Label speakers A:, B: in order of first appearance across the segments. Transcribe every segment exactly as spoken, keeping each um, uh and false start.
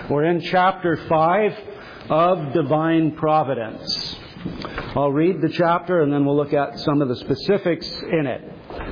A: We're in chapter five of Divine Providence. I'll read the chapter and then we'll look at some of the specifics in it.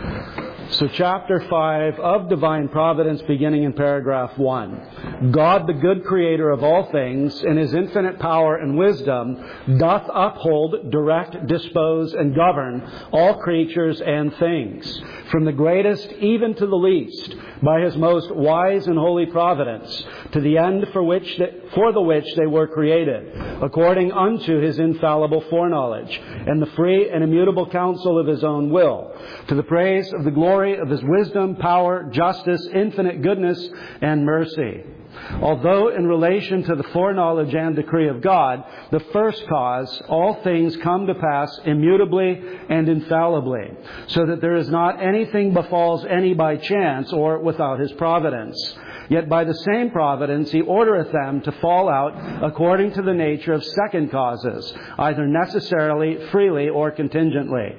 A: So chapter five of Divine Providence, beginning in paragraph one. God, the good creator of all things, in his infinite power and wisdom, doth uphold, direct, dispose, and govern all creatures and things, from the greatest even to the least, by his most wise and holy providence, to the end for which they, for the which they were created, according unto his infallible foreknowledge, and the free and immutable counsel of his own will, to the praise of the glory of his wisdom, power, justice, infinite goodness, and mercy. Although in relation to the foreknowledge and decree of God, the first cause, all things come to pass immutably and infallibly, so that there is not anything befalls any by chance or without his providence. Yet by the same providence he ordereth them to fall out according to the nature of second causes, either necessarily, freely, or contingently.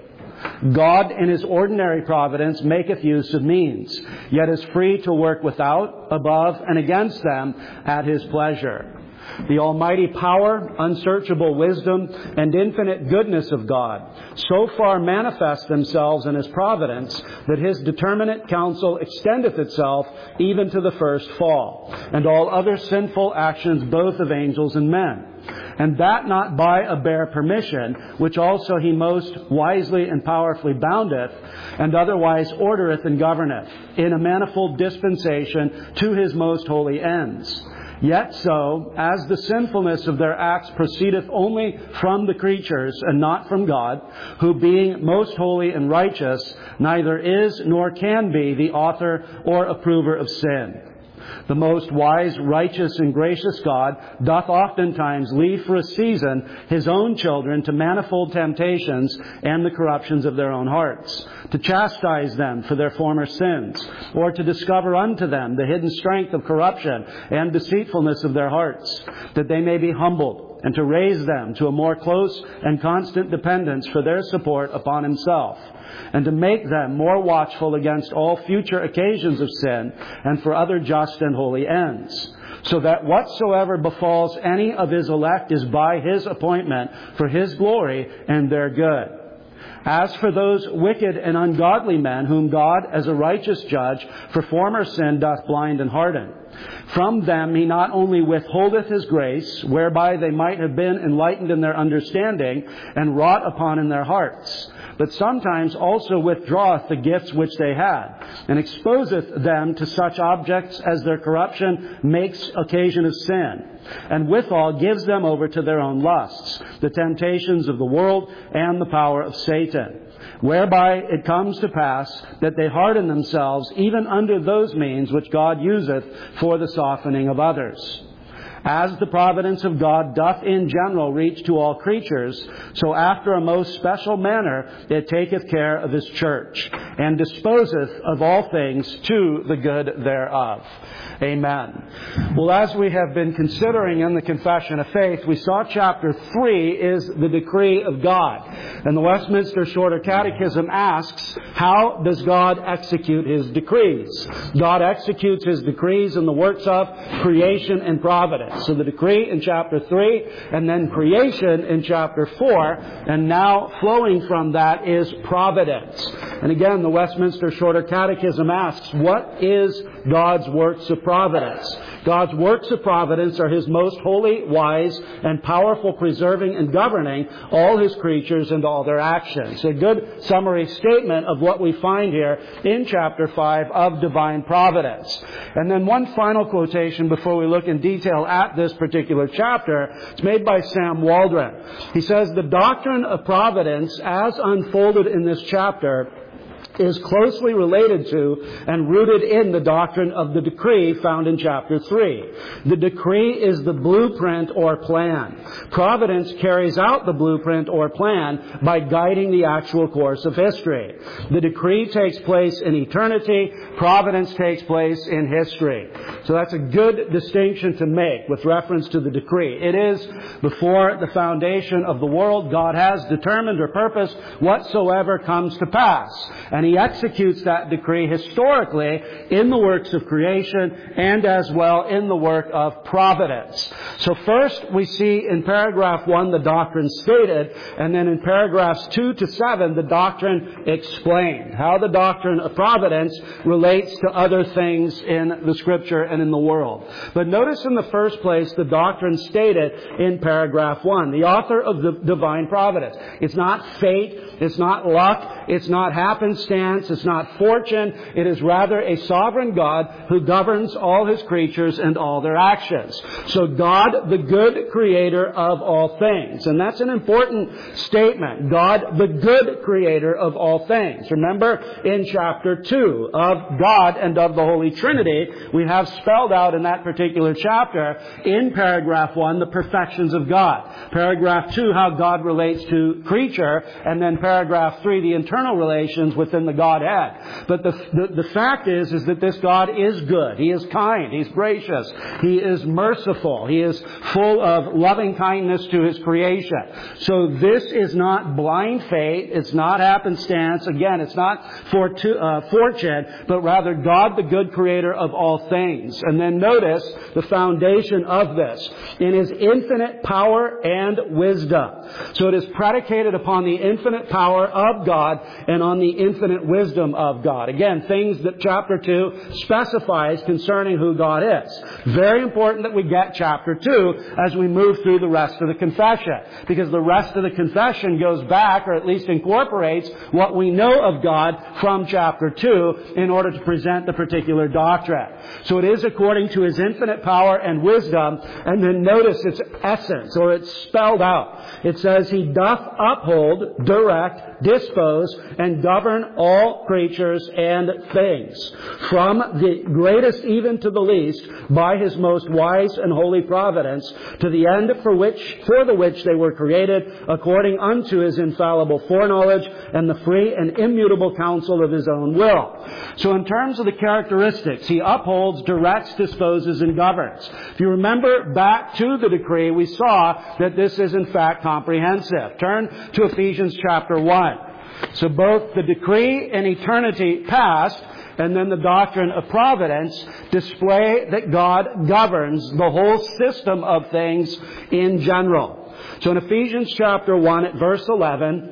A: God in his ordinary providence maketh use of means, yet is free to work without, above, and against them at his pleasure. The almighty power, unsearchable wisdom, and infinite goodness of God so far manifest themselves in his providence that his determinate counsel extendeth itself even to the first fall, and all other sinful actions both of angels and men. And that not by a bare permission, which also he most wisely and powerfully boundeth, and otherwise ordereth and governeth, in a manifold dispensation to his most holy ends. Yet so, as the sinfulness of their acts proceedeth only from the creatures, and not from God, who being most holy and righteous, neither is nor can be the author or approver of sin. The most wise, righteous, and gracious God doth oftentimes leave for a season his own children to manifold temptations and the corruptions of their own hearts, to chastise them for their former sins, or to discover unto them the hidden strength of corruption and deceitfulness of their hearts, that they may be humbled, and to raise them to a more close and constant dependence for their support upon himself, and to make them more watchful against all future occasions of sin and for other just and holy ends, so that whatsoever befalls any of his elect is by his appointment for his glory and their good. As for those wicked and ungodly men whom God, as a righteous judge, for former sin doth blind and harden, from them he not only withholdeth his grace, whereby they might have been enlightened in their understanding and wrought upon in their hearts, but sometimes also withdraweth the gifts which they had, and exposeth them to such objects as their corruption makes occasion of sin, and withal gives them over to their own lusts, the temptations of the world, and the power of Satan, whereby it comes to pass that they harden themselves even under those means which God useth for the softening of others. As the providence of God doth in general reach to all creatures, so after a most special manner it taketh care of his church, and disposeth of all things to the good thereof. Amen. Well, as we have been considering in the Confession of Faith, we saw chapter three is the decree of God. And the Westminster Shorter Catechism asks, how does God execute his decrees? God executes his decrees in the works of creation and providence. So the decree in chapter three, and then creation in chapter four, and now flowing from that is providence. And again, the Westminster Shorter Catechism asks, what is God's works of providence? God's works of providence are his most holy, wise, and powerful preserving and governing all his creatures and all their actions. A good summary statement of what we find here in chapter five of Divine Providence. And then one final quotation before we look in detail at this particular chapter. It's made by Sam Waldron. He says, the doctrine of providence as unfolded in this chapter is closely related to and rooted in the doctrine of the decree found in chapter three. The decree is the blueprint or plan. Providence carries out the blueprint or plan by guiding the actual course of history. The decree takes place in eternity. Providence takes place in history. So that's a good distinction to make with reference to the decree. It is before the foundation of the world, God has determined or purposed whatsoever comes to pass. And He executes that decree historically in the works of creation and as well in the work of providence. So first we see in paragraph one the doctrine stated, and then in paragraphs two to seven the doctrine explained. How the doctrine of providence relates to other things in the Scripture and in the world. But notice in the first place the doctrine stated in paragraph one. The author of the divine providence. It's not fate. It's not luck. It's not happenstance. It's not fortune. It is rather a sovereign God who governs all His creatures and all their actions. So God, the good creator of all things. And that's an important statement. God, the good creator of all things. Remember in chapter two of God and of the Holy Trinity, we have spelled out in that particular chapter in paragraph one the perfections of God. Paragraph two, how God relates to creature, and then paragraph three, the internal relations within the Godhead. But the, the, the fact is, is that this God is good. He is kind. He's gracious. He is merciful. He is full of loving kindness to His creation. So this is not blind fate. It's not happenstance. Again, it's not fortu- uh, fortune, but rather God, the good creator of all things. And then notice the foundation of this in His infinite power and wisdom. So it is predicated upon the infinite power of God and on the infinite wisdom of God. Again, things that chapter two specifies concerning who God is. Very important that we get chapter two as we move through the rest of the confession, because the rest of the confession goes back, or at least incorporates, what we know of God from chapter two in order to present the particular doctrine. So it is according to His infinite power and wisdom, and then notice its essence, or it's spelled out. It says, He doth uphold, direct, dispose, and govern all creatures and things, from the greatest even to the least, by His most wise and holy providence, to the end for which, for the which they were created, according unto His infallible foreknowledge, and the free and immutable counsel of His own will. So in terms of the characteristics, He upholds, directs, disposes, and governs. If you remember back to the decree, we saw that this is in fact comprehensive. Turn to Ephesians chapter one. So both the decree in eternity past and then the doctrine of providence display that God governs the whole system of things in general. So in Ephesians chapter one at verse eleven,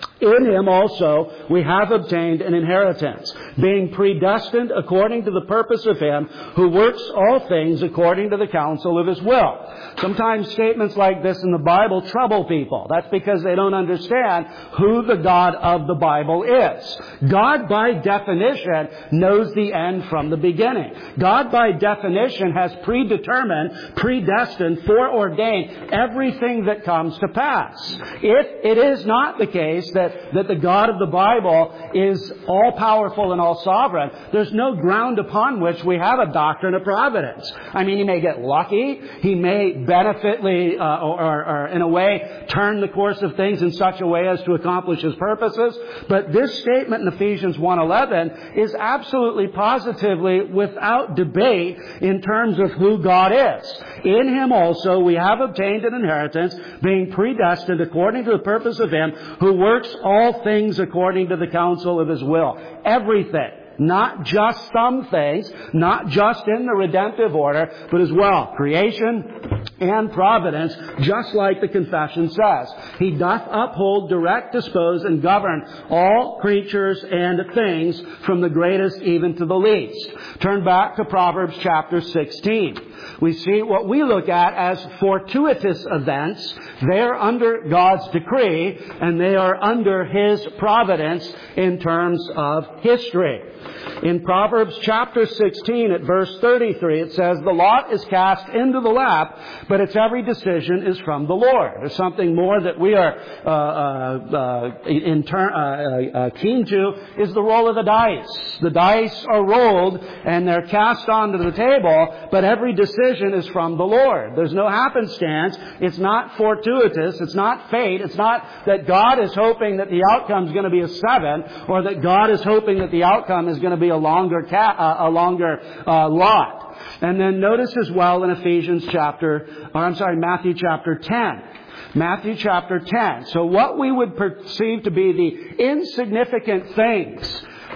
A: in Him also we have obtained an inheritance, being predestined according to the purpose of Him who works all things according to the counsel of His will. Sometimes statements like this in the Bible trouble people. That's because they don't understand who the God of the Bible is. God, by definition, knows the end from the beginning. God, by definition, has predetermined, predestined, foreordained everything that comes to pass. If it is not the case that that the God of the Bible is all-powerful and all-sovereign, there's no ground upon which we have a doctrine of providence. I mean, He may get lucky. He may benefitly, uh, or, or, or in a way, turn the course of things in such a way as to accomplish His purposes. But this statement in Ephesians one eleven is absolutely positively without debate in terms of who God is. In Him also we have obtained an inheritance, being predestined according to the purpose of Him who works all things according to the counsel of His will. Everything. Not just some things, not just in the redemptive order, but as well creation and providence, just like the confession says. He doth uphold, direct, dispose, and govern all creatures and things, from the greatest even to the least. Turn back to Proverbs chapter sixteen. We see what we look at as fortuitous events. They are under God's decree, and they are under His providence in terms of history. In Proverbs chapter sixteen at verse thirty-three, it says, the lot is cast into the lap, but its every decision is from the Lord. There's something more that we are uh, uh, uh, in turn, uh, uh, keen to, is the roll of the dice. The dice are rolled and they're cast onto the table, but every decision is from the Lord. There's no happenstance. It's not fortuitous. It's not fate. It's not that God is hoping that the outcome is going to be a seven, or that God is hoping that the outcome is going to be a longer ca- uh, a longer uh, lot. And then notice as well in Ephesians chapter, or I'm sorry, Matthew chapter ten. Matthew chapter ten. So what we would perceive to be the insignificant things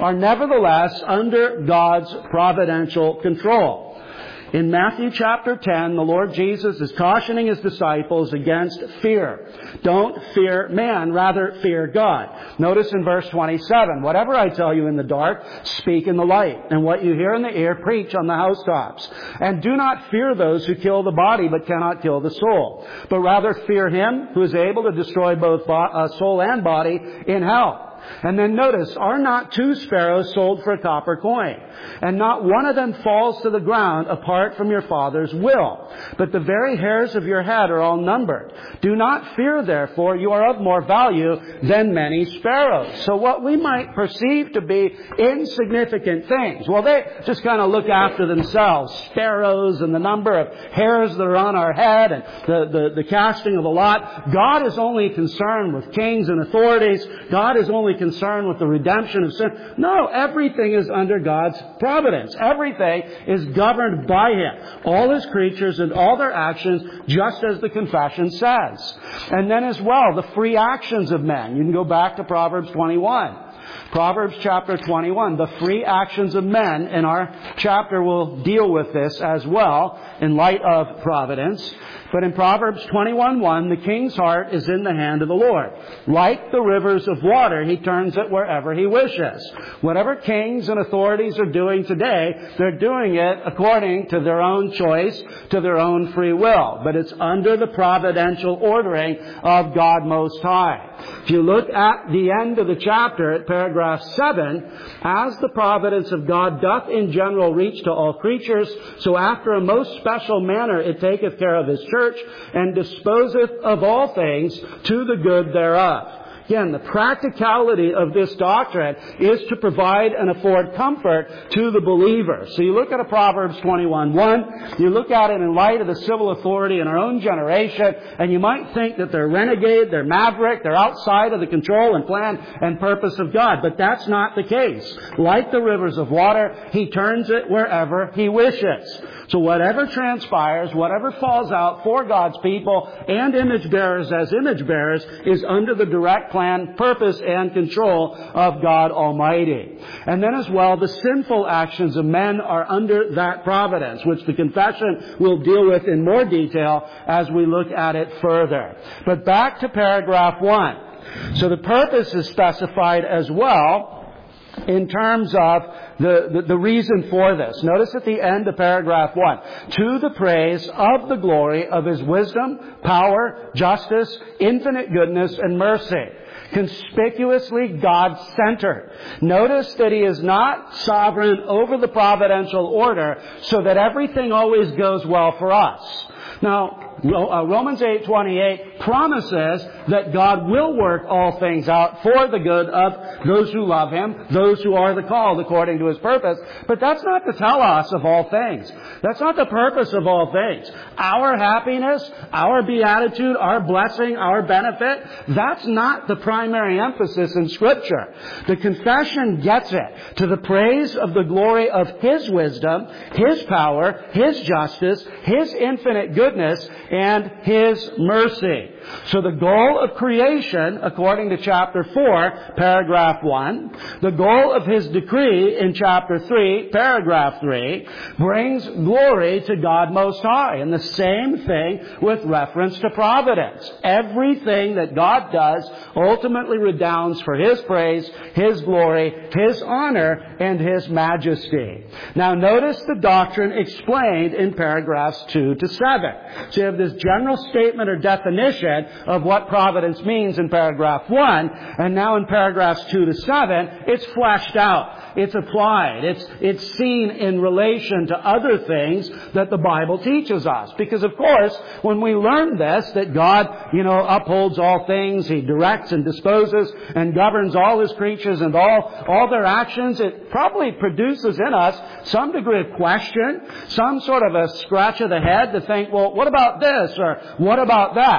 A: are nevertheless under God's providential control. In Matthew chapter ten, the Lord Jesus is cautioning His disciples against fear. Don't fear man, rather fear God. Notice in verse twenty-seven, whatever I tell you in the dark, speak in the light. And what you hear in the ear, preach on the housetops. And do not fear those who kill the body, but cannot kill the soul. But rather fear Him who is able to destroy both bo- uh, soul and body in hell. And then notice, are not two sparrows sold for a copper coin? And not one of them falls to the ground apart from your Father's will. But the very hairs of your head are all numbered. Do not fear, therefore, you are of more value than many sparrows. So what we might perceive to be insignificant things, well, they just kind of look after themselves. Sparrows and the number of hairs that are on our head and the, the, the casting of a lot. God is only concerned with kings and authorities. God is only concerned with the redemption of sin. No, everything is under God's providence. Everything is governed by Him. All His creatures and all their actions, just as the confession says. And then as well, the free actions of men. You can go back to Proverbs twenty-one. Proverbs chapter twenty-one, the free actions of men. And our chapter will deal with this as well in light of providence. But in Proverbs twenty-one one, the king's heart is in the hand of the Lord. Like the rivers of water, He turns it wherever He wishes. Whatever kings and authorities are doing today, they're doing it according to their own choice, to their own free will. But it's under the providential ordering of God Most High. If you look at the end of the chapter, at paragraph seven, as the providence of God doth in general reach to all creatures, so after a most special manner it taketh care of His church, and disposeth of all things to the good thereof. Again, the practicality of this doctrine is to provide and afford comfort to the believer. So you look at a Proverbs twenty-one one, you look at it in light of the civil authority in our own generation, and you might think that they're renegade, they're maverick, they're outside of the control and plan and purpose of God. But that's not the case. Like the rivers of water, He turns it wherever He wishes. So whatever transpires, whatever falls out for God's people and image bearers as image bearers is under the direct plan, purpose, and control of God Almighty. And then as well, the sinful actions of men are under that providence, which the confession will deal with in more detail as we look at it further. But back to paragraph one. So the purpose is specified as well in terms of the, the, the reason for this. Notice at the end of paragraph one, to the praise of the glory of His wisdom, power, justice, infinite goodness, and mercy. Conspicuously God-centered. Notice that He is not sovereign over the providential order so that everything always goes well for us. Now, Romans eight twenty-eight promises that God will work all things out for the good of those who love Him, those who are the called according to His purpose. But that's not to tell us of all things. That's not the purpose of all things. Our happiness, our beatitude, our blessing, our benefit, that's not the primary emphasis in Scripture. The confession gets it to the praise of the glory of His wisdom, His power, His justice, His infinite goodness, and His mercy. So the goal of creation, according to chapter four, paragraph one, the goal of His decree in chapter three, paragraph three, brings glory to God Most High. And the same thing with reference to providence. Everything that God does ultimately redounds for His praise, His glory, His honor, and His majesty. Now notice the doctrine explained in paragraphs two to seven. So you have this general statement or definition of what providence means in paragraph one, and now in paragraphs two to seven, it's fleshed out. It's applied. It's, it's seen in relation to other things that the Bible teaches us. Because of course, when we learn this, that God, you know, upholds all things, He directs and disposes and governs all His creatures and all, all their actions, it probably produces in us some degree of question, some sort of a scratch of the head to think, well, what about this or what about that?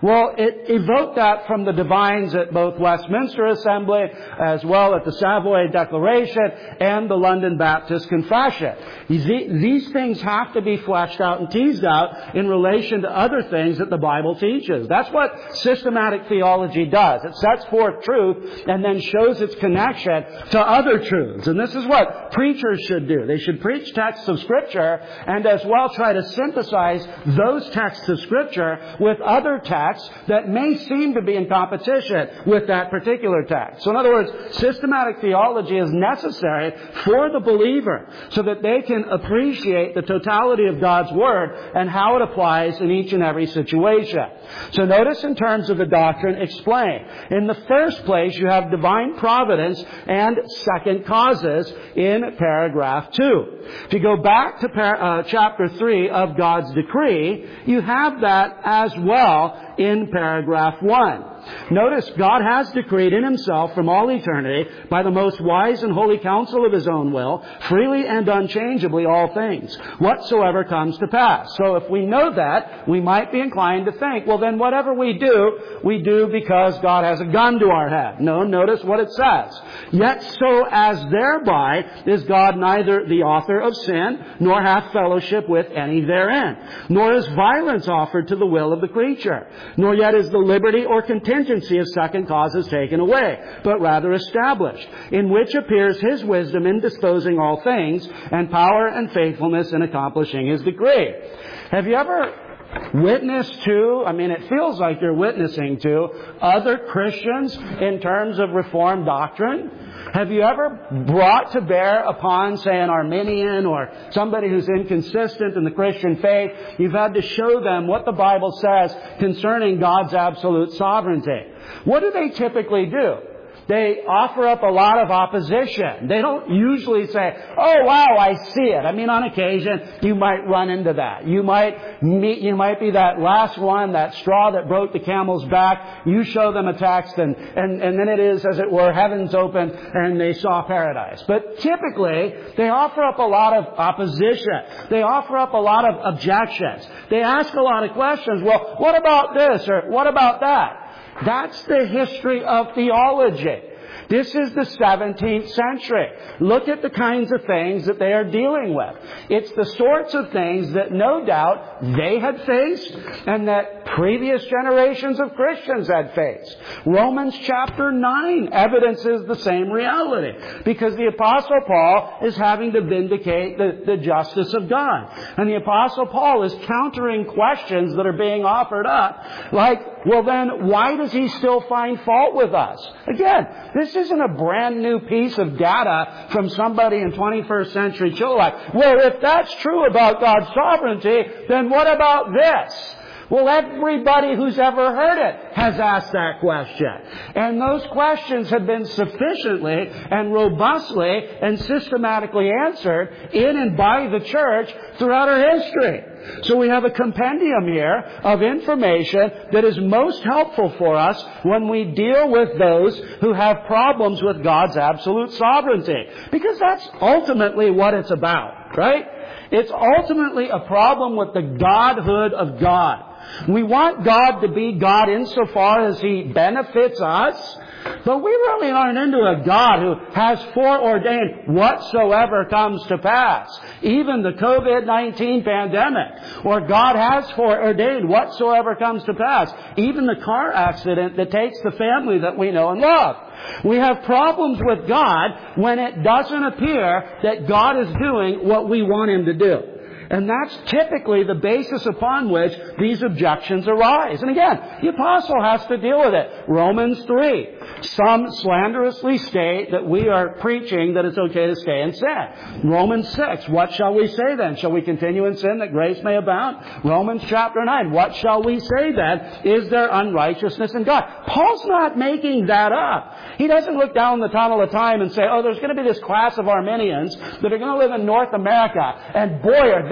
A: Well, it evoked that from the divines at both Westminster Assembly, as well at the Savoy Declaration and the London Baptist Confession. These things have to be fleshed out and teased out in relation to other things that the Bible teaches. That's what systematic theology does. It sets forth truth and then shows its connection to other truths. And this is what preachers should do. They should preach texts of Scripture and as well try to synthesize those texts of Scripture with other texts that may seem to be in competition with that particular text. So in other words, systematic theology is necessary for the believer so that they can appreciate the totality of God's Word and how it applies in each and every situation. So notice in terms of the doctrine explained. In the first place, you have divine providence and second causes in paragraph two. If you go back to par- uh, chapter three of God's decree, you have that as well in paragraph one. Notice, God has decreed in Himself from all eternity, by the most wise and holy counsel of His own will, freely and unchangeably all things, whatsoever comes to pass. So if we know that, we might be inclined to think, well then whatever we do, we do because God has a gun to our head. No, notice what it says. Yet so as thereby is God neither the author of sin, nor hath fellowship with any therein, nor is violence offered to the will of the creature, nor yet is the liberty or contingency of second causes taken away, but rather established, in which appears His wisdom in disposing all things, and power and faithfulness in accomplishing His decree. Have you ever witnessed to, I mean, it feels like you're witnessing to other Christians in terms of Reformed doctrine? Have you ever brought to bear upon, say, an Arminian or somebody who's inconsistent in the Christian faith, you've had to show them what the Bible says concerning God's absolute sovereignty? What do they typically do? They offer up a lot of opposition. They don't usually say, oh wow, I see it. I mean, on occasion, you might run into that. You might meet, you might be that last one, that straw that broke the camel's back. You show them a text and, and, and then it is, as it were, heavens open and they saw paradise. But typically, they offer up a lot of opposition. They offer up a lot of objections. They ask a lot of questions. Well, what about this? Or what about that? That's the history of theology. This is the seventeenth century. Look at the kinds of things that they are dealing with. It's the sorts of things that no doubt they had faced and that previous generations of Christians had faced. Romans chapter nine evidences the same reality because the Apostle Paul is having to vindicate the, the justice of God. And the Apostle Paul is countering questions that are being offered up like, well then, why does he still find fault with us? Again, this isn't a brand new piece of data from somebody in twenty-first century Chile. Well, if that's true about God's sovereignty, then what about this? Well, everybody who's ever heard it has asked that question. And those questions have been sufficiently and robustly and systematically answered in and by the church throughout our history. So we have a compendium here of information that is most helpful for us when we deal with those who have problems with God's absolute sovereignty. Because that's ultimately what it's about, right? It's ultimately a problem with the godhood of God. We want God to be God insofar as He benefits us, but we really aren't into a God who has foreordained whatsoever comes to pass. Even the covid nineteen pandemic, or God has foreordained whatsoever comes to pass. Even the car accident that takes the family that we know and love. We have problems with God when it doesn't appear that God is doing what we want Him to do. And that's typically the basis upon which these objections arise. And again, the apostle has to deal with it. Romans three. Some slanderously state that we are preaching that it's okay to stay in sin. Romans six. What shall we say then? Shall we continue in sin that grace may abound? Romans chapter nine. What shall we say then? Is there unrighteousness in God? Paul's not making that up. He doesn't look down the tunnel of time and say, oh, there's going to be this class of Arminians that are going to live in North America. And boy, are they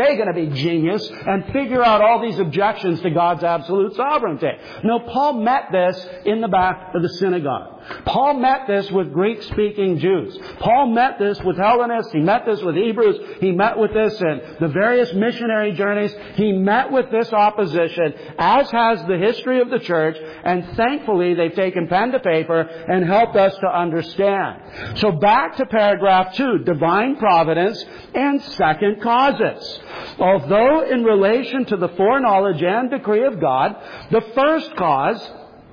A: they going to be genius and figure out all these objections to God's absolute sovereignty? No, Paul met this in the back of the synagogue. Paul met this with Greek-speaking Jews. Paul met this with Hellenists. He met this with Hebrews. He met with this in the various missionary journeys. He met with this opposition, as has the history of the church, and thankfully they've taken pen to paper and helped us to understand. So back to paragraph two, divine providence and second causes. Although in relation to the foreknowledge and decree of God, the first cause,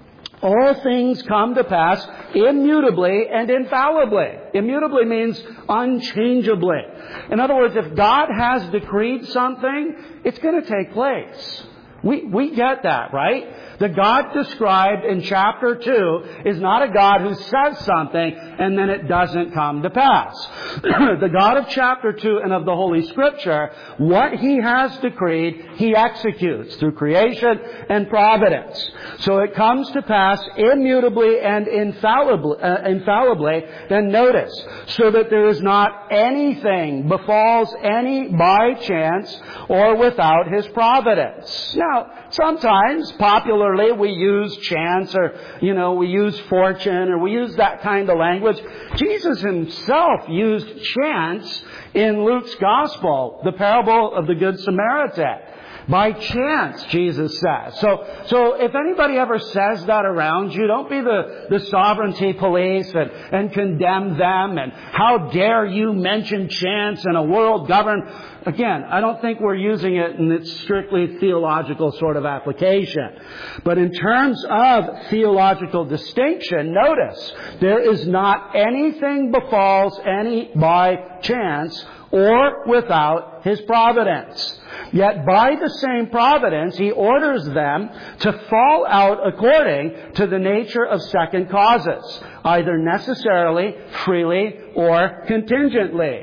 A: all things come to pass immutably and infallibly. Immutably means unchangeably. In other words, if God has decreed something, it's going to take place. We, we get that, right? The God described in chapter two is not a God who says something and then it doesn't come to pass. The God of chapter two and of the Holy Scripture, what He has decreed, He executes through creation and providence. So it comes to pass immutably and infallibly, uh, infallibly. Then notice, so that there is not anything befalls any by chance or without His providence. Now, sometimes, popularly, we use chance or, you know, we use fortune or we use that kind of language. Jesus Himself used chance in Luke's Gospel, the parable of the Good Samaritan. By chance, Jesus says. So, so if anybody ever says that around you, don't be the, the sovereignty police and, and condemn them and how dare you mention chance in a world governed. Again, I don't think we're using it in its strictly theological sort of application. But in terms of theological distinction, notice, there is not anything befalls any by chance or without His providence. Yet by the same providence, He orders them to fall out according to the nature of second causes, either necessarily, freely, or contingently.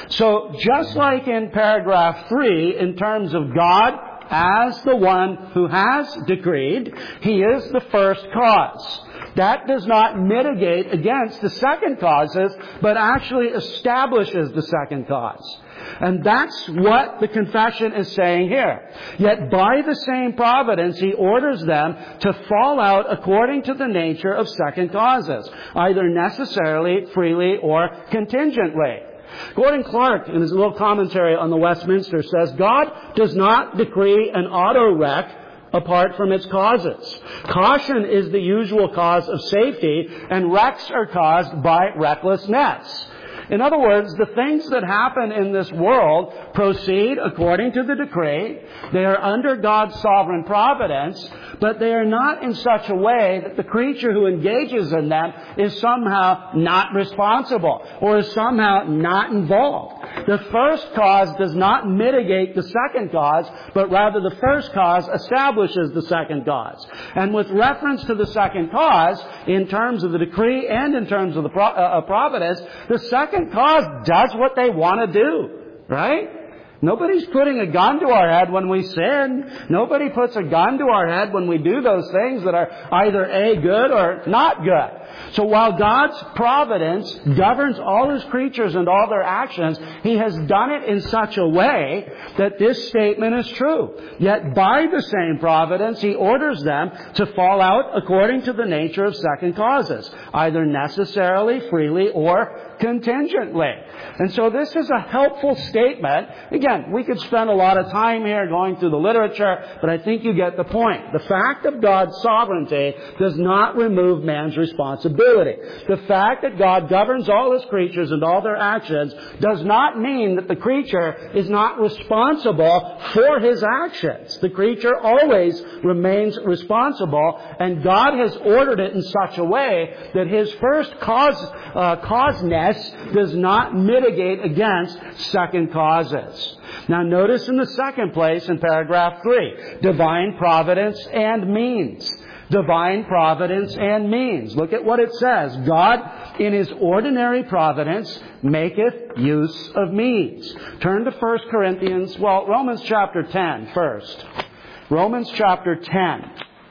A: So just like in paragraph three, in terms of God as the one who has decreed, He is the first cause. That does not mitigate against the second causes, but actually establishes the second cause. And that's what the confession is saying here. Yet by the same providence, He orders them to fall out according to the nature of second causes, either necessarily, freely, or contingently. Gordon Clark, in his little commentary on the Westminster, says, God does not decree an auto wreck apart from its causes. Caution is the usual cause of safety, and wrecks are caused by recklessness. In other words, the things that happen in this world proceed according to the decree. They are under God's sovereign providence, but they are not in such a way that the creature who engages in them is somehow not responsible or is somehow not involved. The first cause does not mitigate the second cause, but rather the first cause establishes the second cause. And with reference to the second cause, in terms of the decree and in terms of the pro- uh, providence, the second cause does what they want to do, right? Nobody's putting a gun to our head when we sin. Nobody puts a gun to our head when we do those things that are either A, good or not good. So while God's providence governs all His creatures and all their actions, He has done it in such a way that this statement is true. Yet by the same providence, He orders them to fall out according to the nature of second causes, either necessarily, freely, or contingently. And so this is a helpful statement. Again, we could spend a lot of time here going through the literature, but I think you get the point. The fact of God's sovereignty does not remove man's responsibility. The fact that God governs all His creatures and all their actions does not mean that the creature is not responsible for his actions. The creature always remains responsible, and God has ordered it in such a way that His first cause, uh, causeness does not mitigate against second causes. Now notice in the second place in paragraph three, divine providence and means. Divine providence and means. Look at what it says. God, in His ordinary providence, maketh use of means. Turn to First Corinthians, well, Romans chapter ten first. Romans chapter ten.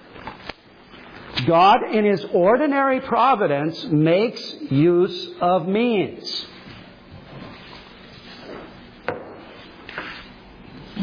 A: God, in His ordinary providence, makes use of means.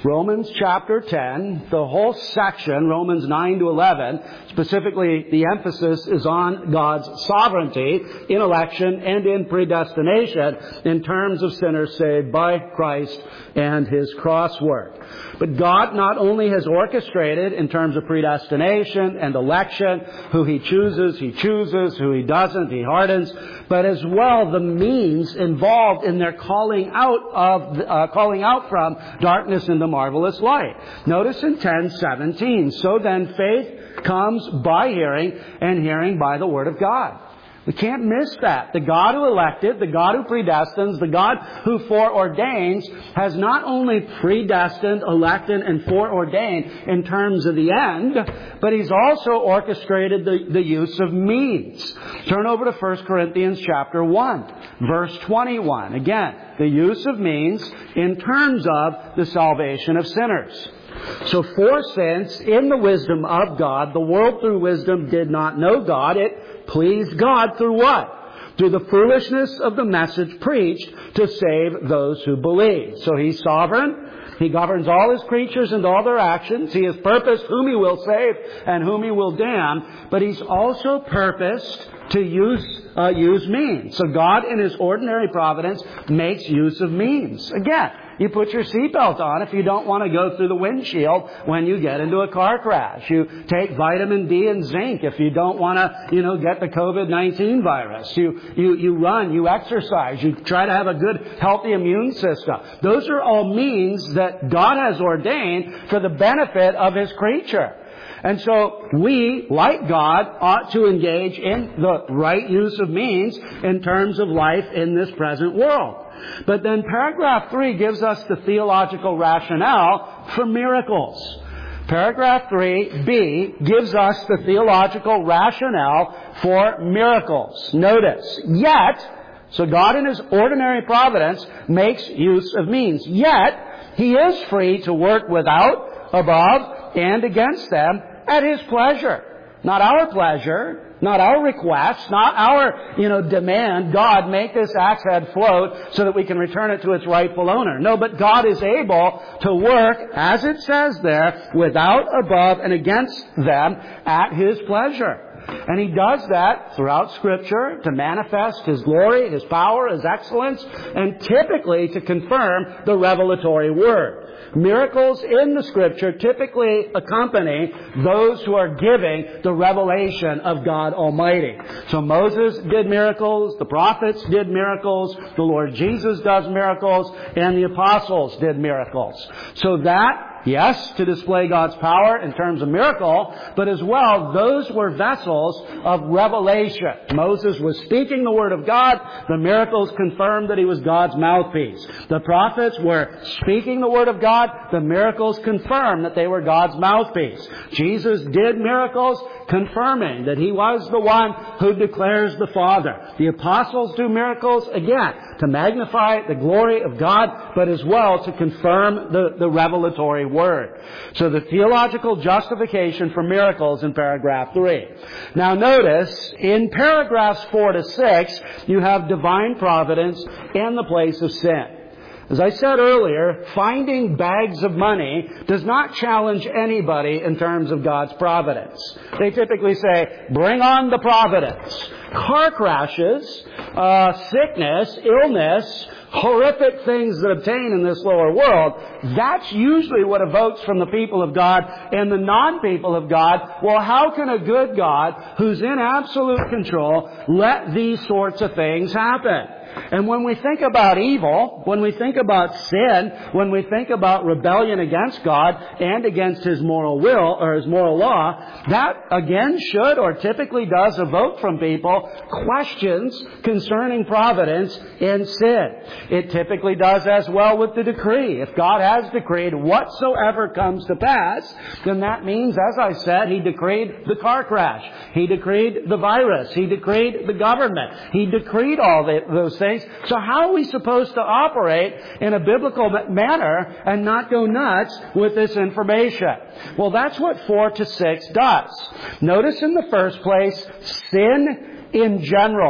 A: Romans chapter ten, the whole section, Romans nine to eleven, specifically the emphasis is on God's sovereignty in election and in predestination in terms of sinners saved by Christ and His cross work. But God not only has orchestrated in terms of predestination and election, who He chooses, He chooses, who He doesn't, He hardens, but as well the means involved in their calling out of, uh, calling out from darkness into marvelous light. Notice in ten seventeen, so then faith comes by hearing, and hearing by the Word of God. We can't miss that. The God who elected, the God who predestines, the God who foreordains has not only predestined, elected, and foreordained in terms of the end, but He's also orchestrated the, the use of means. Turn over to First Corinthians chapter one, verse twenty-one. Again, the use of means in terms of the salvation of sinners. So for since in the wisdom of God, the world through wisdom did not know God, it pleased God through what? Through the foolishness of the message preached to save those who believe. So He's sovereign. He governs all His creatures and all their actions. He has purposed whom He will save and whom He will damn. But He's also purposed to use uh, use means. So God in His ordinary providence makes use of means. Again, you put your seatbelt on if you don't want to go through the windshield when you get into a car crash. You take vitamin D and zinc if you don't want to, you know, get the covid nineteen virus. You, you, you run, you exercise, you try to have a good, healthy immune system. Those are all means that God has ordained for the benefit of His creature. And so we, like God, ought to engage in the right use of means in terms of life in this present world. But then paragraph three gives us the theological rationale for miracles. Paragraph three B gives us the theological rationale for miracles. Notice, yet, so God in His ordinary providence makes use of means. Yet, He is free to work without, above, and against them at His pleasure. Not our pleasure, not our request, not our, you know, demand, God, make this axe head float so that we can return it to its rightful owner. No, but God is able to work, as it says there, without, above, and against them at His pleasure. And He does that throughout Scripture to manifest His glory, His power, His excellence, and typically to confirm the revelatory Word. Miracles in the Scripture typically accompany those who are giving the revelation of God Almighty. So Moses did miracles, the prophets did miracles, the Lord Jesus does miracles, and the apostles did miracles. So that, yes, to display God's power in terms of miracle, but as well, those were vessels of revelation. Moses was speaking the Word of God. The miracles confirmed that he was God's mouthpiece. The prophets were speaking the Word of God. The miracles confirmed that they were God's mouthpiece. Jesus did miracles confirming that He was the one who declares the Father. The apostles do miracles, again, to magnify the glory of God, but as well to confirm the, the revelatory Word. So the theological justification for miracles in paragraph three. Now notice, in paragraphs four to six, you have divine providence in the place of sin. As I said earlier, finding bags of money does not challenge anybody in terms of God's providence. They typically say, bring on the providence. Car crashes, uh, sickness, illness, horrific things that obtain in this lower world, that's usually what evokes from the people of God and the non-people of God, well, how can a good God, who's in absolute control, let these sorts of things happen? And when we think about evil, when we think about sin, when we think about rebellion against God and against His moral will or His moral law, that again should or typically does evoke from people questions concerning providence and sin. It typically does as well with the decree. If God has decreed whatsoever comes to pass, then that means, as I said, He decreed the car crash. He decreed the virus. He decreed the government. He decreed all the, those things. So how are we supposed to operate in a biblical manner and not go nuts with this information? Well, that's what four to six does. Notice in the first place, sin in general.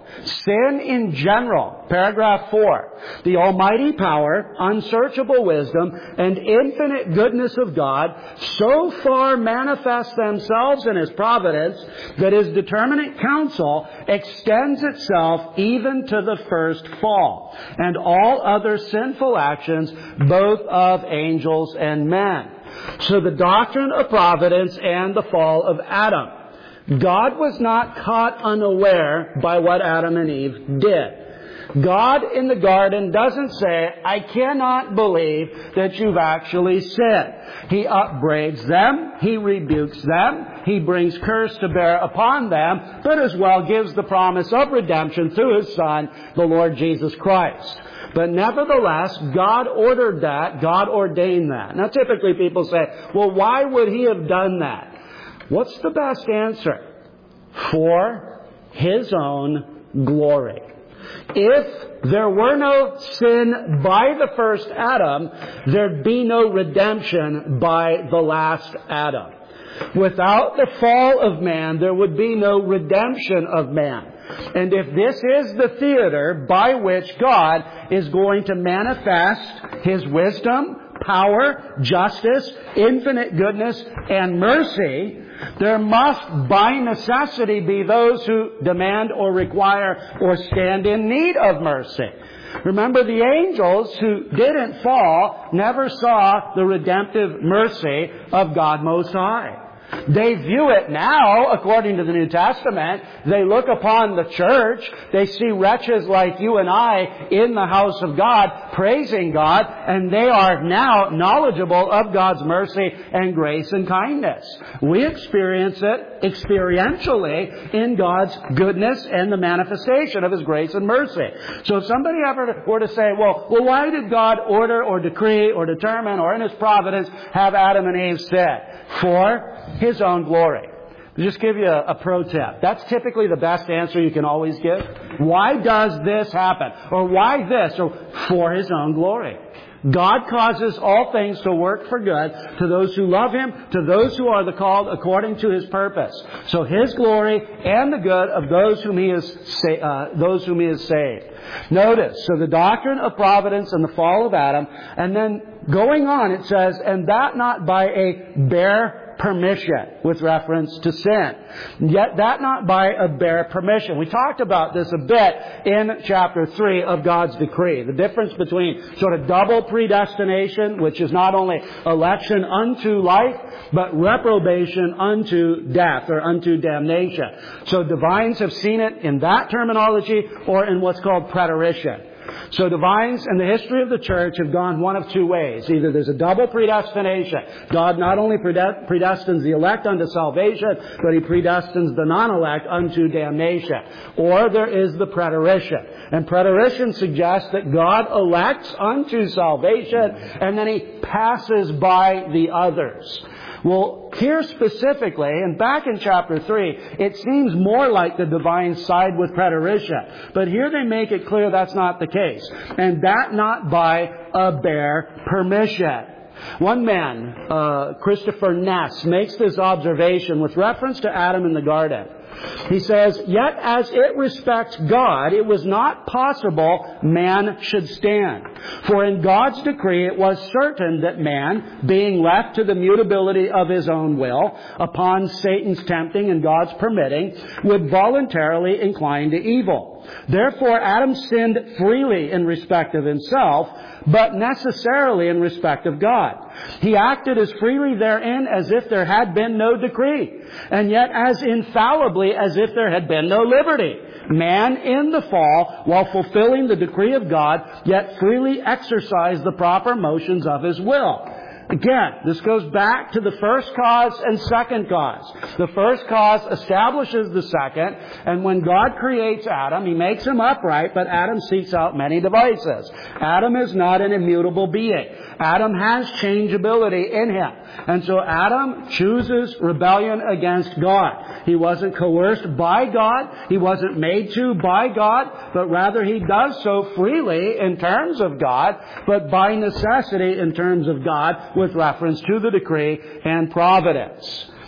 A: Sin in general, paragraph four. The almighty power, unsearchable wisdom, and infinite goodness of God so far manifest themselves in His providence that His determinate counsel extends itself even to the first fall, and all other sinful actions, both of angels and men. So the doctrine of providence and the fall of Adam. God was not caught unaware by what Adam and Eve did. God in the garden doesn't say, I cannot believe that you've actually sinned. He upbraids them, He rebukes them, He brings curse to bear upon them, but as well gives the promise of redemption through His Son, the Lord Jesus Christ. But nevertheless, God ordered that, God ordained that. Now typically people say, well, why would He have done that? What's the best answer? For His own glory. If there were no sin by the first Adam, there'd be no redemption by the last Adam. Without the fall of man, there would be no redemption of man. And if this is the theater by which God is going to manifest His wisdom, power, justice, infinite goodness, and mercy, there must by necessity be those who demand or require or stand in need of mercy. Remember, the angels who didn't fall never saw the redemptive mercy of God Most High. They view it now, according to the New Testament. They look upon the church. They see wretches like you and I in the house of God, praising God, and they are now knowledgeable of God's mercy and grace and kindness. We experience it experientially in God's goodness and the manifestation of His grace and mercy. So if somebody ever were to say, well, well, why did God order or decree or determine or in His providence have Adam and Eve sin? For His own glory. I'll just give you a, a pro tip. That's typically the best answer you can always give. Why does this happen? Or why this? Or for His own glory. God causes all things to work for good to those who love Him, to those who are the called according to His purpose. So His glory and the good of those whom He has sa- uh, those whom He has saved. Notice, so the doctrine of providence and the fall of Adam, and then going on it says, and that not by a bare permission with reference to sin. Yet that not by a bare permission. We talked about this a bit in chapter three of God's decree. The difference between sort of double predestination, which is not only election unto life, but reprobation unto death or unto damnation. So divines have seen it in that terminology or in what's called preterition. So divines in the history of the church have gone one of two ways. Either there's a double predestination. God not only predestines the elect unto salvation, but He predestines the non-elect unto damnation. Or there is the preterition. And preterition suggests that God elects unto salvation and then He passes by the others. Well, here specifically, and back in chapter three, it seems more like the divine side with preterition. But here they make it clear that's not the case. And that not by a bare permission. One man, uh, Christopher Ness, makes this observation with reference to Adam in the garden. He says, yet as it respects God, it was not possible man should stand. For in God's decree it was certain that man, being left to the mutability of his own will, upon Satan's tempting and God's permitting, would voluntarily incline to evil. Therefore Adam sinned freely in respect of himself, but necessarily in respect of God. He acted as freely therein as if there had been no decree, and yet as infallibly as if there had been no liberty. Man in the fall, while fulfilling the decree of God, yet freely exercised the proper motions of his will. Again, this goes back to the first cause and second cause. The first cause establishes the second, and when God creates Adam, He makes him upright, but Adam seeks out many devices. Adam is not an immutable being. Adam has changeability in him. And so Adam chooses rebellion against God. He wasn't coerced by God. He wasn't made to by God, but rather he does so freely in terms of God, but by necessity in terms of God with reference to the decree and providence.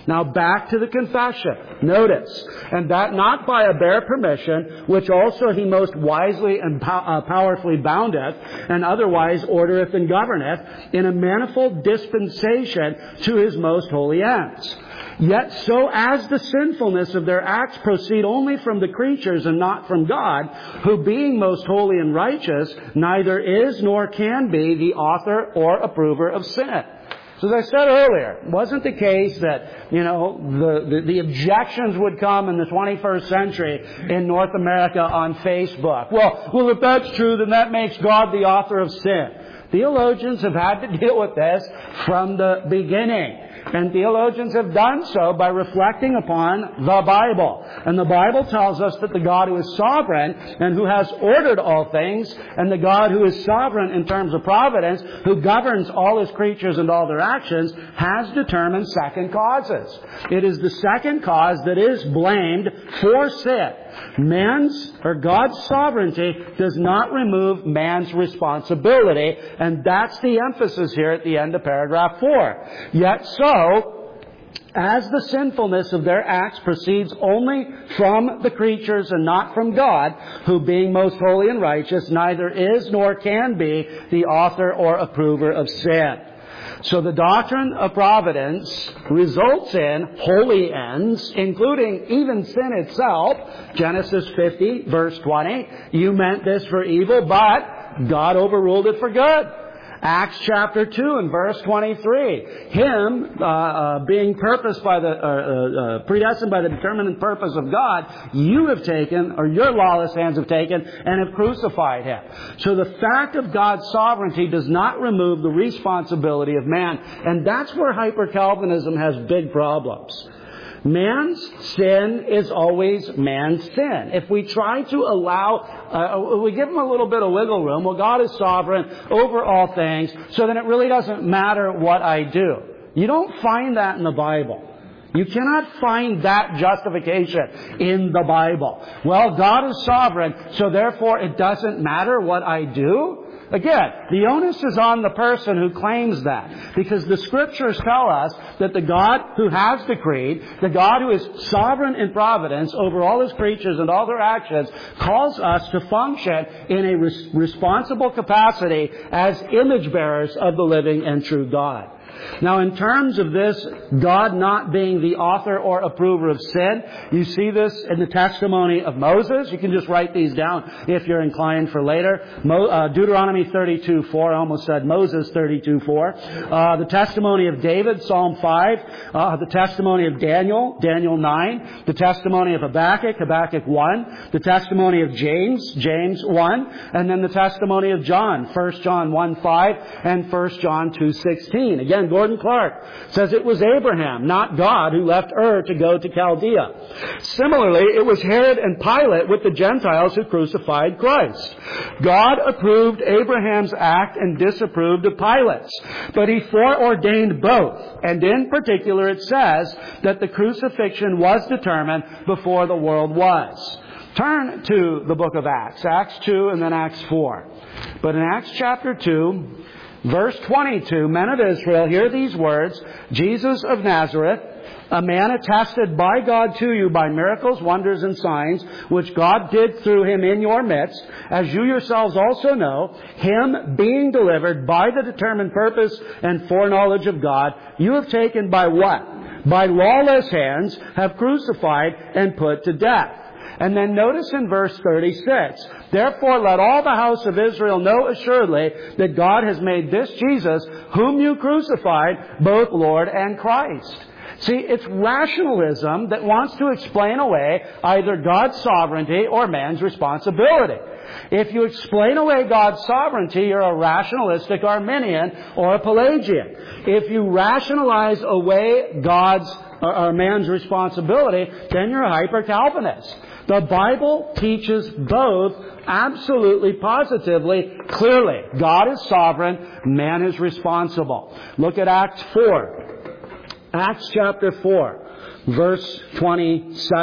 A: Now back to the confession. Notice, and that not by a bare permission, which also he most wisely and pow- uh, powerfully boundeth, and otherwise ordereth and governeth, in a manifold dispensation to his most holy ends. Yet so as the sinfulness of their acts proceed only from the creatures and not from God, who being most holy and righteous, neither is nor can be the author or approver of sin. So as I said earlier, it wasn't the case that, you know, the, the, the objections would come in the twenty-first century in North America on Facebook. Well, well, if that's true, then that makes God the author of sin. Theologians have had to deal with this from the beginning. And theologians have done so by reflecting upon the Bible. And the Bible tells us that the God who is sovereign and who has ordered all things, and the God who is sovereign in terms of providence, who governs all his creatures and all their actions, has determined second causes. It is the second cause that is blamed for sin. Man's, or God's sovereignty does not remove man's responsibility, and that's the emphasis here at the end of paragraph four. Yet so, as the sinfulness of their acts proceeds only from the creatures and not from God, who being most holy and righteous, neither is nor can be the author or approver of sin. So the doctrine of providence results in holy ends, including even sin itself. Genesis fifty, verse twenty, you meant this for evil, but God overruled it for good. Acts chapter two and verse twenty-three. Him, uh, uh, being purposed by the, uh, uh, predestined by the determinate purpose of God, you have taken, or your lawless hands have taken, and have crucified him. So the fact of God's sovereignty does not remove the responsibility of man. And that's where hyper-Calvinism has big problems. Man's sin is always man's sin. If we try to allow, uh, we give him a little bit of wiggle room, well, God is sovereign over all things, so then it really doesn't matter what I do. You don't find that in the Bible. You cannot find that justification in the Bible. Well, God is sovereign, so therefore it doesn't matter what I do. Again, the onus is on the person who claims that, because the Scriptures tell us that the God who has decreed, the God who is sovereign in providence over all his creatures and all their actions, calls us to function in a res- responsible capacity as image bearers of the living and true God. Now, in terms of this, God not being the author or approver of sin, you see this in the testimony of Moses. You can just write these down if you're inclined for later. Mo, uh, Deuteronomy thirty-two four, I almost said Moses thirty-two four. Uh, the testimony of David, Psalm five. Uh, the testimony of Daniel, Daniel nine. The testimony of Habakkuk, Habakkuk one. The testimony of James, James one. And then the testimony of John, First John one five and First John two sixteen. Again, Gordon Clark says it was Abraham, not God, who left Ur to go to Chaldea. Similarly, it was Herod and Pilate with the Gentiles who crucified Christ. God approved Abraham's act and disapproved of Pilate's, but he foreordained both. And in particular, it says that the crucifixion was determined before the world was. Turn to the book of Acts, Acts two and then Acts four. But in Acts chapter two, verse twenty-two, men of Israel, hear these words, Jesus of Nazareth, a man attested by God to you by miracles, wonders, and signs, which God did through him in your midst, as you yourselves also know, him being delivered by the determined purpose and foreknowledge of God, you have taken by what? By lawless hands have crucified and put to death. And then notice in verse thirty-six, therefore let all the house of Israel know assuredly that God has made this Jesus, whom you crucified, both Lord and Christ. See, it's rationalism that wants to explain away either God's sovereignty or man's responsibility. If you explain away God's sovereignty, you're a rationalistic Arminian or a Pelagian. If you rationalize away God's or, or man's responsibility, then you're a hyper-Calvinist. The Bible teaches both absolutely, positively, clearly. God is sovereign, man is responsible. Look at Acts four. Acts chapter four, verse twenty-seven.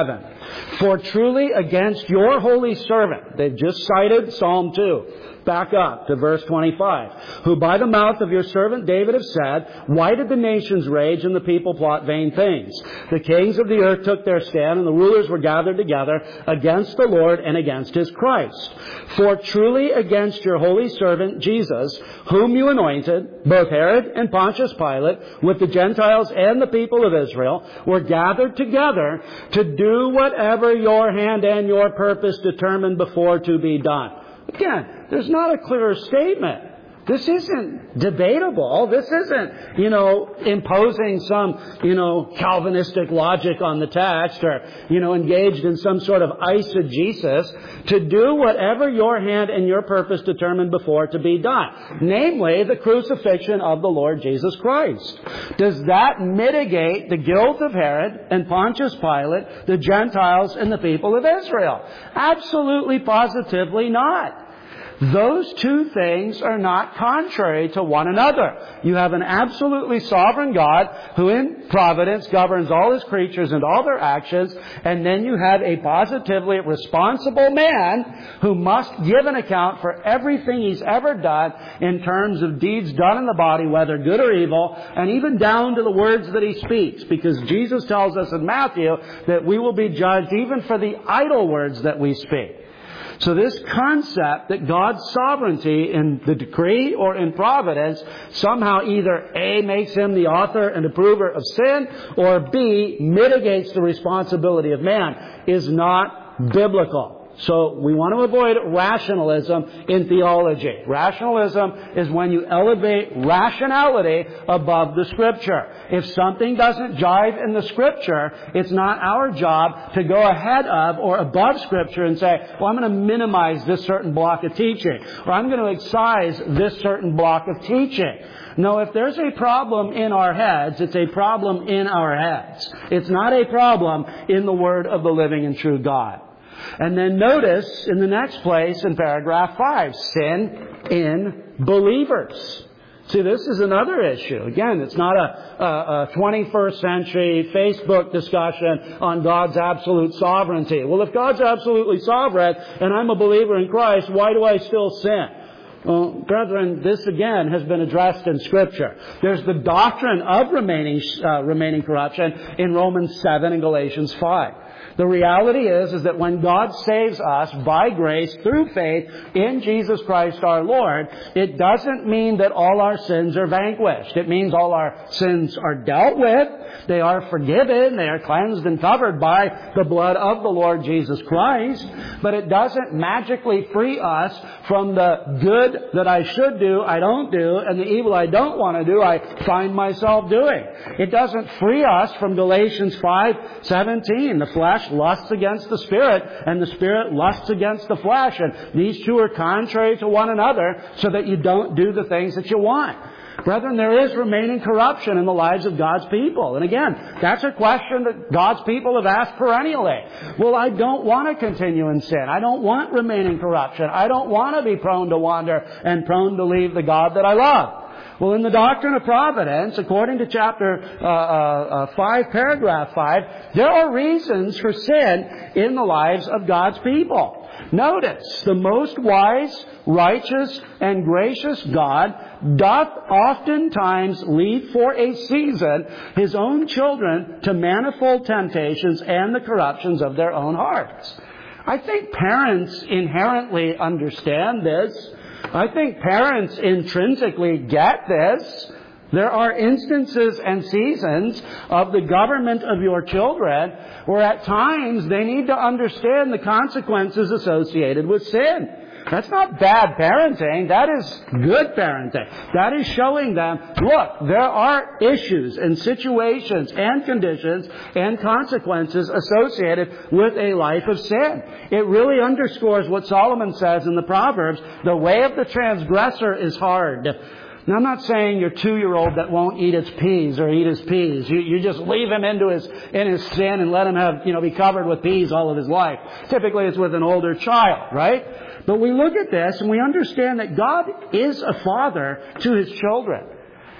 A: For truly against your holy servant, they've just cited Psalm two. Back up to verse twenty-five. Who by the mouth of your servant David have said, why did the nations rage and the people plot vain things? The kings of the earth took their stand and the rulers were gathered together against the Lord and against his Christ. For truly against your holy servant Jesus, whom you anointed, both Herod and Pontius Pilate, with the Gentiles and the people of Israel, were gathered together to do whatever your hand and your purpose determined before to be done. Again, there's not a clearer statement. This isn't debatable. This isn't, you know, imposing some, you know, Calvinistic logic on the text or, you know, engaged in some sort of eisegesis to do whatever your hand and your purpose determined before to be done. Namely, the crucifixion of the Lord Jesus Christ. Does that mitigate the guilt of Herod and Pontius Pilate, the Gentiles and the people of Israel? Absolutely, positively not. Those two things are not contrary to one another. You have an absolutely sovereign God who in providence governs all his creatures and all their actions, and then you have a positively responsible man who must give an account for everything he's ever done in terms of deeds done in the body, whether good or evil, and even down to the words that he speaks, because Jesus tells us in Matthew that we will be judged even for the idle words that we speak. So this concept that God's sovereignty in the decree or in providence somehow either A, makes him the author and approver of sin, or B, mitigates the responsibility of man is not biblical. So we want to avoid rationalism in theology. Rationalism is when you elevate rationality above the Scripture. If something doesn't jive in the Scripture, it's not our job to go ahead of or above Scripture and say, well, I'm going to minimize this certain block of teaching, or I'm going to excise this certain block of teaching. No, if there's a problem in our heads, it's a problem in our heads. It's not a problem in the Word of the living and true God. And then notice in the next place in paragraph five, sin in believers. See, this is another issue. Again, it's not a, a, a twenty-first century Facebook discussion on God's absolute sovereignty. Well, if God's absolutely sovereign and I'm a believer in Christ, why do I still sin? Well, brethren, this again has been addressed in Scripture. There's the doctrine of remaining uh, remaining corruption in Romans seven and Galatians five. The reality is, is that when God saves us by grace through faith in Jesus Christ our Lord, it doesn't mean that all our sins are vanquished. It means all our sins are dealt with, they are forgiven, they are cleansed and covered by the blood of the Lord Jesus Christ. But it doesn't magically free us from the good that I should do, I don't do, and the evil I don't want to do, I find myself doing. It doesn't free us from Galatians five seventeen. The flesh lusts against the Spirit, and the Spirit lusts against the flesh. And these two are contrary to one another, so that you don't do the things that you want. Brethren, there is remaining corruption in the lives of God's people. And again, that's a question that God's people have asked perennially. Well, I don't want to continue in sin. I don't want remaining corruption. I don't want to be prone to wander and prone to leave the God that I love. Well, in the doctrine of providence, according to chapter uh, uh, five, paragraph five, there are reasons for sin in the lives of God's people. Notice, the most wise, righteous, and gracious God doth oftentimes lead for a season His own children to manifold temptations and the corruptions of their own hearts. I think parents inherently understand this. I think parents intrinsically get this. There are instances and seasons of the government of your children where at times they need to understand the consequences associated with sin. That's not bad parenting. That is good parenting. That is showing them, look, there are issues and situations and conditions and consequences associated with a life of sin. It really underscores what Solomon says in the Proverbs, the way of the transgressor is hard. Now, I'm not saying your two-year-old that won't eat its peas or eat his peas. You, you just leave him into his, in his sin and let him have, you know, be covered with peas all of his life. Typically, it's with an older child, right? But we look at this and we understand that God is a father to His children.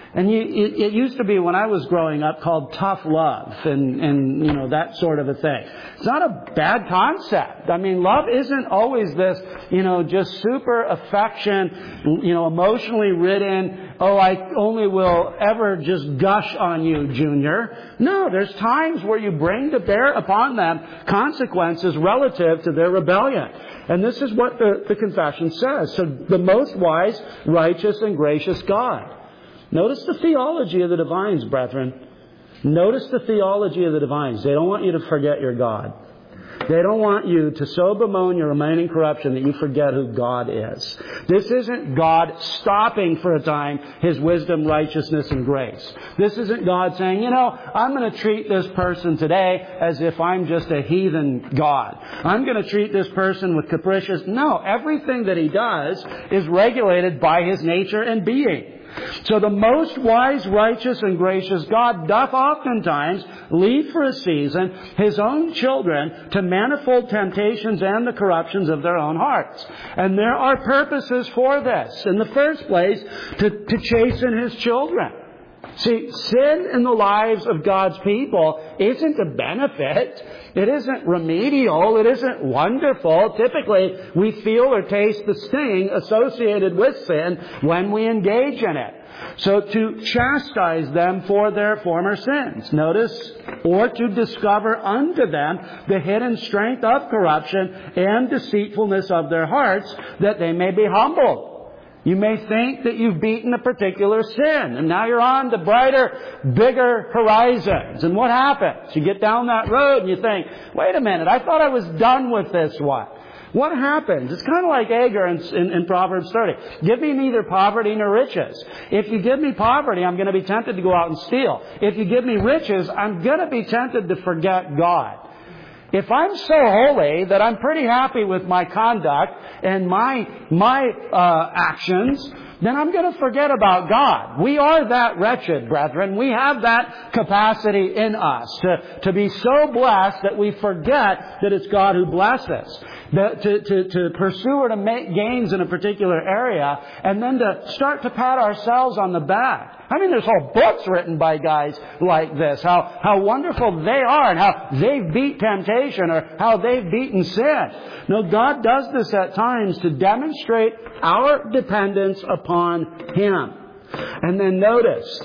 A: And you, it, it used to be, when I was growing up, called tough love and, and, you know, that sort of a thing. It's not a bad concept. I mean, love isn't always this, you know, just super affection, you know, emotionally ridden, oh, I only will ever just gush on you, Junior. No, there's times where you bring to bear upon them consequences relative to their rebellion. And this is what the, the confession says. So the most wise, righteous, and gracious God. Notice the theology of the divines, brethren. Notice the theology of the divines. They don't want you to forget your God. They don't want you to so bemoan your remaining corruption that you forget who God is. This isn't God stopping for a time His wisdom, righteousness, and grace. This isn't God saying, you know, I'm going to treat this person today as if I'm just a heathen God. I'm going to treat this person with capricious... No, everything that He does is regulated by His nature and being. So the most wise, righteous, and gracious God doth oftentimes lead for a season His own children to manifold temptations and the corruptions of their own hearts. And there are purposes for this. In the first place, to, to chasten His children. See, sin in the lives of God's people isn't a benefit. It isn't remedial. It isn't wonderful. Typically, we feel or taste the sting associated with sin when we engage in it. So to chastise them for their former sins. Notice, or to discover unto them the hidden strength of corruption and deceitfulness of their hearts, that they may be humbled. You may think that you've beaten a particular sin, and now you're on to brighter, bigger horizons. And what happens? You get down that road and you think, wait a minute, I thought I was done with this one. What happens? It's kind of like Agar in, in, in Proverbs thirty. Give me neither poverty nor riches. If you give me poverty, I'm going to be tempted to go out and steal. If you give me riches, I'm going to be tempted to forget God. If I'm so holy that I'm pretty happy with my conduct and my my uh, actions, then I'm going to forget about God. We are that wretched, brethren. We have that capacity in us to, to be so blessed that we forget that it's God who blesses. The, to, to, to pursue or to make gains in a particular area, and then to start to pat ourselves on the back. I mean, there's whole books written by guys like this, how, how wonderful they are and how they've beat temptation or how they've beaten sin. No, God does this at times to demonstrate our dependence upon Him. And then notice,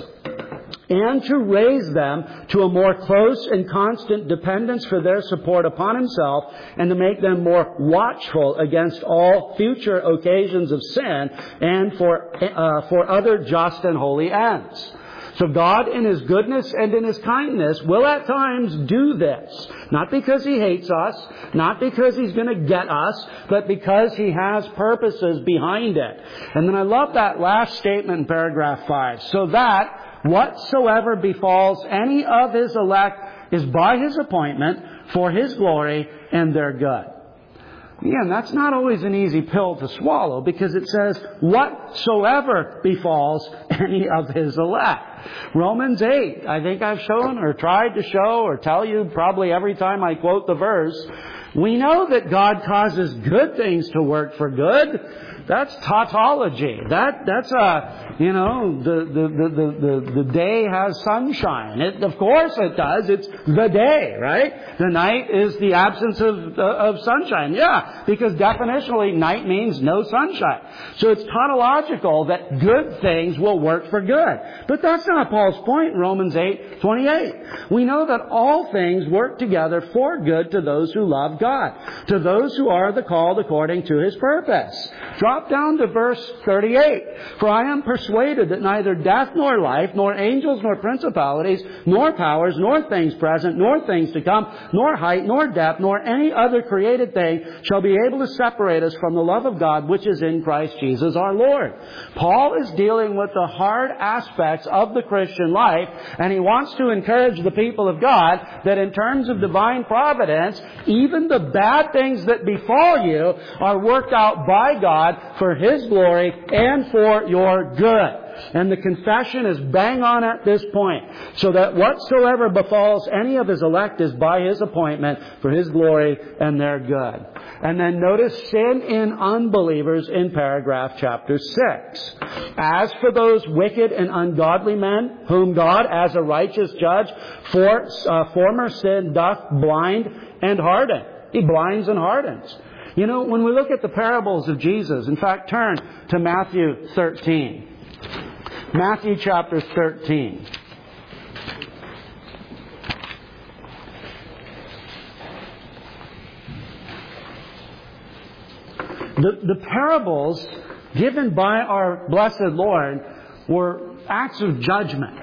A: and to raise them to a more close and constant dependence for their support upon Himself, and to make them more watchful against all future occasions of sin and for uh, for other just and holy ends. So God, in His goodness and in His kindness, will at times do this. Not because He hates us, not because He's going to get us, but because He has purposes behind it. And then I love that last statement in paragraph five. So that whatsoever befalls any of His elect is by His appointment for His glory and their good. Again, that's not always an easy pill to swallow, because it says whatsoever befalls any of His elect. Romans eight, I think I've shown or tried to show or tell you probably every time I quote the verse, we know that God causes good things to work for good. That's tautology. That that's a you know the the the the, the day has sunshine. It, of course it does. It's the day, right? The night is the absence of uh, of sunshine. Yeah, because definitionally night means no sunshine. So it's tautological that good things will work for good. But that's not Paul's point in Romans eight twenty-eight. We know that all things work together for good to those who love God, to those who are the called according to His purpose. Drop down to verse thirty-eight. For I am persuaded that neither death nor life, nor angels nor principalities, nor powers, nor things present, nor things to come, nor height, nor depth, nor any other created thing shall be able to separate us from the love of God which is in Christ Jesus our Lord. Paul is dealing with the hard aspects of the Christian life, and he wants to encourage the people of God that in terms of divine providence, even the bad things that befall you are worked out by God for His glory and for your good. And the confession is bang on at this point. So that whatsoever befalls any of His elect is by His appointment for His glory and their good. And then notice sin in unbelievers in paragraph chapter six. As for those wicked and ungodly men, whom God, as a righteous judge, for uh, former sin doth blind and harden. He blinds and hardens. You know, when we look at the parables of Jesus, in fact, turn to Matthew thirteen. Matthew chapter thirteen. The, the parables given by our blessed Lord were acts of judgment.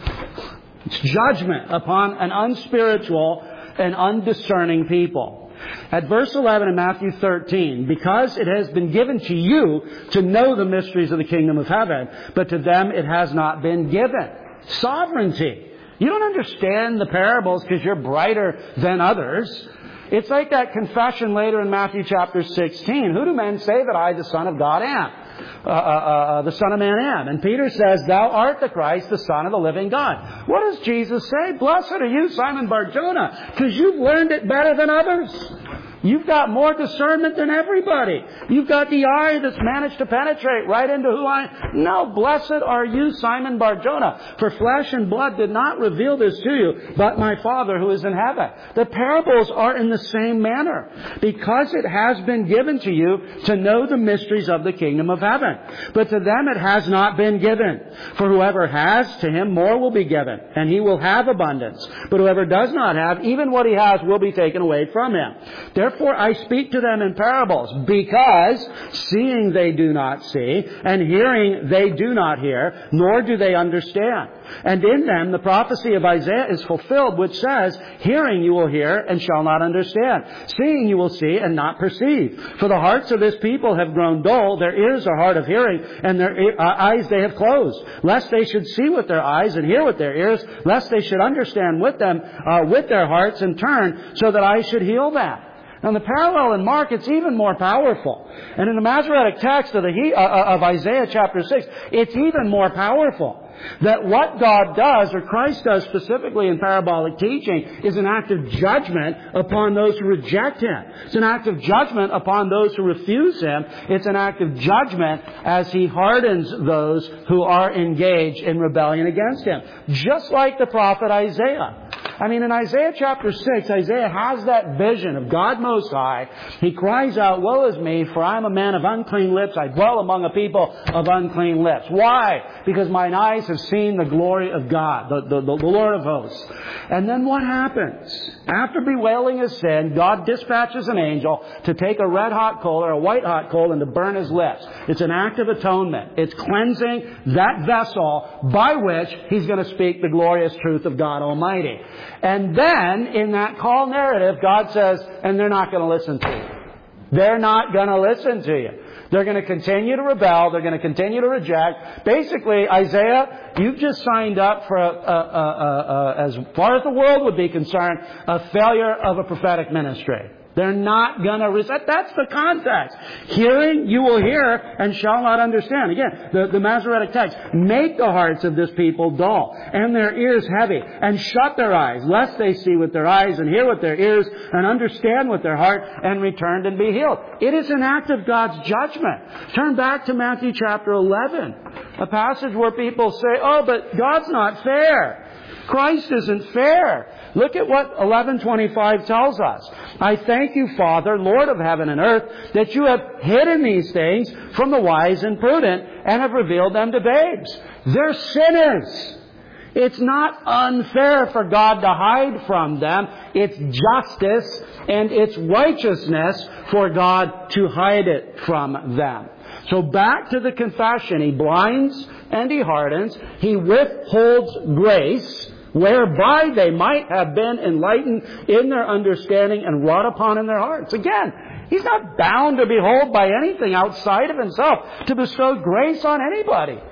A: It's judgment upon an unspiritual and undiscerning people. At verse eleven in Matthew thirteen, because it has been given to you to know the mysteries of the kingdom of heaven, but to them it has not been given. Sovereignty. You don't understand the parables because you're brighter than others. It's like that confession later in Matthew chapter sixteen. Who do men say that I, the Son of God, am? Uh, uh, uh, the Son of Man am. And Peter says, Thou art the Christ, the Son of the living God. What does Jesus say? Blessed are you, Simon Bar-Jonah, because you've learned it better than others. You've got more discernment than everybody. You've got the eye that's managed to penetrate right into who I am. No, blessed are you, Simon Bar-Jonah, for flesh and blood did not reveal this to you, but my Father who is in heaven. The parables are in the same manner, because it has been given to you to know the mysteries of the kingdom of heaven. But to them it has not been given. For whoever has, to him more will be given, and he will have abundance. But whoever does not have, even what he has will be taken away from him. Therefore, Therefore I speak to them in parables, because seeing they do not see, and hearing they do not hear, nor do they understand. And in them the prophecy of Isaiah is fulfilled, which says, Hearing you will hear, and shall not understand. Seeing you will see, and not perceive. For the hearts of this people have grown dull, their ears are hard of hearing, and their e- uh, eyes they have closed, lest they should see with their eyes, and hear with their ears, lest they should understand with them, uh, with their hearts, and turn, so that I should heal them. Now, the parallel in Mark, it's even more powerful. And in the Masoretic text of, the, uh, of Isaiah chapter six, it's even more powerful. That what God does, or Christ does specifically in parabolic teaching, is an act of judgment upon those who reject Him. It's an act of judgment upon those who refuse Him. It's an act of judgment as He hardens those who are engaged in rebellion against Him. Just like the prophet Isaiah. I mean, in Isaiah chapter six, Isaiah has that vision of God Most High. He cries out, Woe is me, for I am a man of unclean lips. I dwell among a people of unclean lips. Why? Because mine eyes have seen the glory of God, the, the, the Lord of hosts. And then what happens? After bewailing his sin, God dispatches an angel to take a red-hot coal or a white-hot coal and to burn his lips. It's an act of atonement. It's cleansing that vessel by which He's going to speak the glorious truth of God Almighty. And then, in that call narrative, God says, and they're not going to listen to you. They're not going to listen to you. They're going to continue to rebel. They're going to continue to reject. Basically, Isaiah, you've just signed up for, a, a, a, a, a, as far as the world would be concerned, a failure of a prophetic ministry. They're not going to resist. That's the context. Hearing, you will hear and shall not understand. Again, the, the Masoretic text. Make the hearts of this people dull and their ears heavy, and shut their eyes, lest they see with their eyes and hear with their ears and understand with their heart and return and be healed. It is an act of God's judgment. Turn back to Matthew chapter eleven. A passage where people say, oh, but God's not fair. Christ isn't fair. Look at what eleven twenty-five tells us. I thank you, Father, Lord of heaven and earth, that you have hidden these things from the wise and prudent and have revealed them to babes. They're sinners. It's not unfair for God to hide from them. It's justice and it's righteousness for God to hide it from them. So back to the confession. He blinds and He hardens. He withholds grace, whereby they might have been enlightened in their understanding and wrought upon in their hearts. Again, He's not bound to behold by anything outside of Himself to bestow grace on anybody.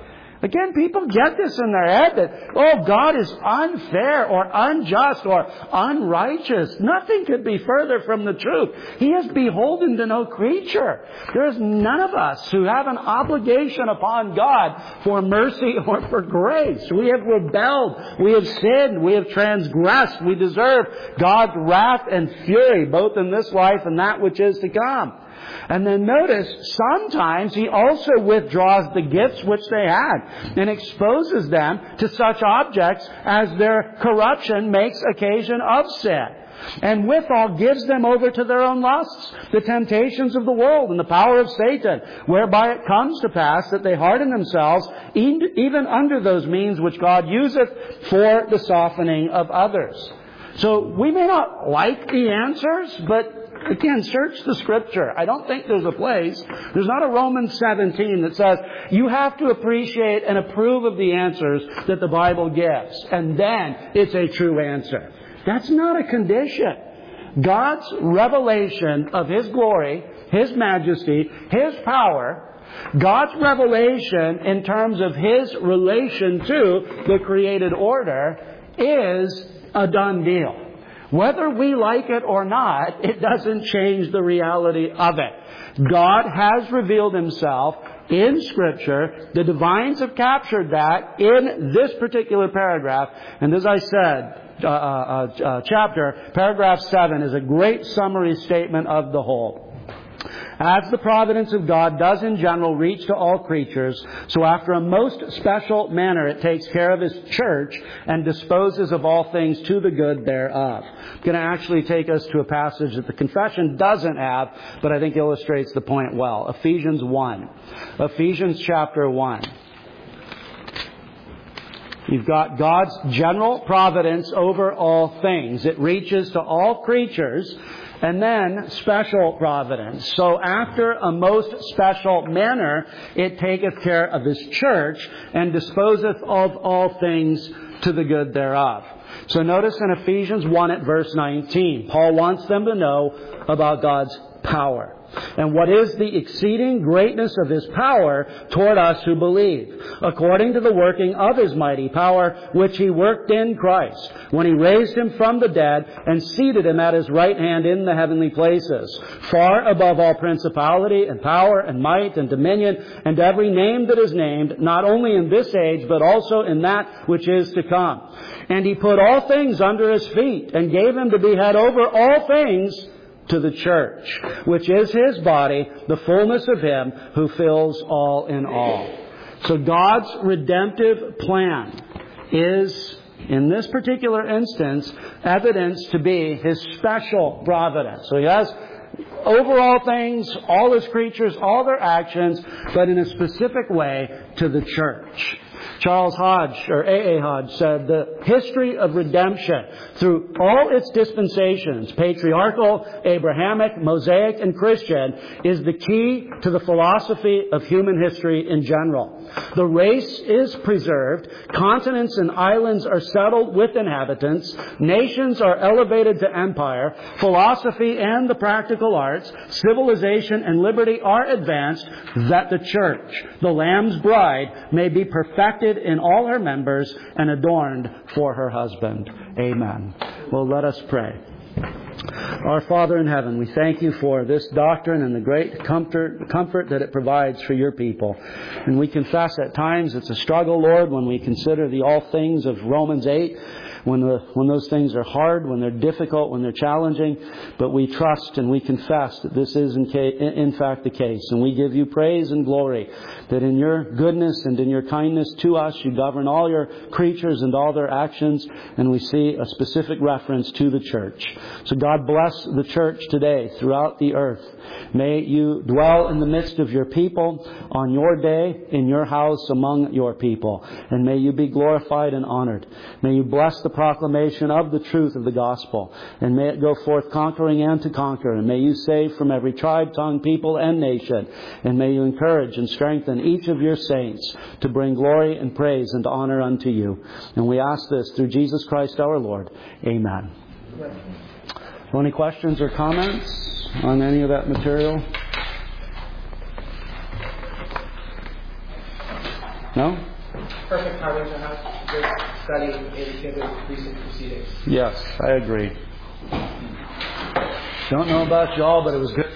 A: Again, people get this in their head that, oh, God is unfair or unjust or unrighteous. Nothing could be further from the truth. He is beholden to no creature. There is none of us who have an obligation upon God for mercy or for grace. We have rebelled. We have sinned. We have transgressed. We deserve God's wrath and fury, both in this life and that which is to come. And then notice, sometimes He also withdraws the gifts which they had and exposes them to such objects as their corruption makes occasion of sin. And withal gives them over to their own lusts, the temptations of the world and the power of Satan, whereby it comes to pass that they harden themselves even under those means which God useth for the softening of others. So we may not like the answers, but again, search the Scripture. I don't think there's a place. There's not a Romans seventeen that says you have to appreciate and approve of the answers that the Bible gives, and then it's a true answer. That's not a condition. God's revelation of His glory, His majesty, His power, God's revelation in terms of His relation to the created order is a done deal. Whether we like it or not, it doesn't change the reality of it. God has revealed Himself in Scripture. The divines have captured that in this particular paragraph. And as I said, uh, uh, uh, chapter, paragraph seven is a great summary statement of the whole. As the providence of God does in general reach to all creatures, so after a most special manner it takes care of His church and disposes of all things to the good thereof. I'm going to actually take us to a passage that the confession doesn't have, but I think illustrates the point well. Ephesians one. Ephesians chapter one. You've got God's general providence over all things. It reaches to all creatures. And then special providence. So after a most special manner, it taketh care of His church and disposeth of all things to the good thereof. So notice in Ephesians one at verse nineteen, Paul wants them to know about God's power. And what is the exceeding greatness of His power toward us who believe, according to the working of His mighty power, which He worked in Christ, when He raised Him from the dead and seated Him at His right hand in the heavenly places, far above all principality and power and might and dominion and every name that is named, not only in this age, but also in that which is to come. And He put all things under His feet and gave Him to be head over all things to the church, which is His body, the fullness of Him who fills all in all. So God's redemptive plan is, in this particular instance, evidenced to be His special providence. So He has over all things, all His creatures, all their actions, but in a specific way to the church. Charles Hodge, or A A Hodge, said the history of redemption through all its dispensations, patriarchal, Abrahamic, Mosaic, and Christian, is the key to the philosophy of human history in general. The race is preserved, continents and islands are settled with inhabitants, nations are elevated to empire, philosophy and the practical arts, civilization and liberty are advanced, that the church, the Lamb's bride, may be perfected in all her members and adorned for her husband. Amen. Well, let us pray. Our Father in heaven, we thank You for this doctrine and the great comfort, comfort that it provides for Your people. And we confess at times it's a struggle, Lord, when we consider the all things of Romans eight, when the, when those things are hard, when they're difficult, when they're challenging. But we trust and we confess that this is in, ca- in fact the case. And we give You praise and glory that in Your goodness and in Your kindness to us, You govern all Your creatures and all their actions. And we see a specific reference to the church. So God bless the church today throughout the earth. May You dwell in the midst of Your people on Your day, in Your house, among Your people. And may You be glorified and honored. May You bless the proclamation of the truth of the gospel. And may it go forth conquering and to conquer. And may You save from every tribe, tongue, people, and nation. And may You encourage and strengthen each of Your saints to bring glory and praise and honor unto You. And we ask this through Jesus Christ our Lord. Amen. So any questions or comments on any of that material? No?
B: perfect timing to have this study in given recent proceedings.
A: Yes, I agree. Don't know about y'all, but it was good.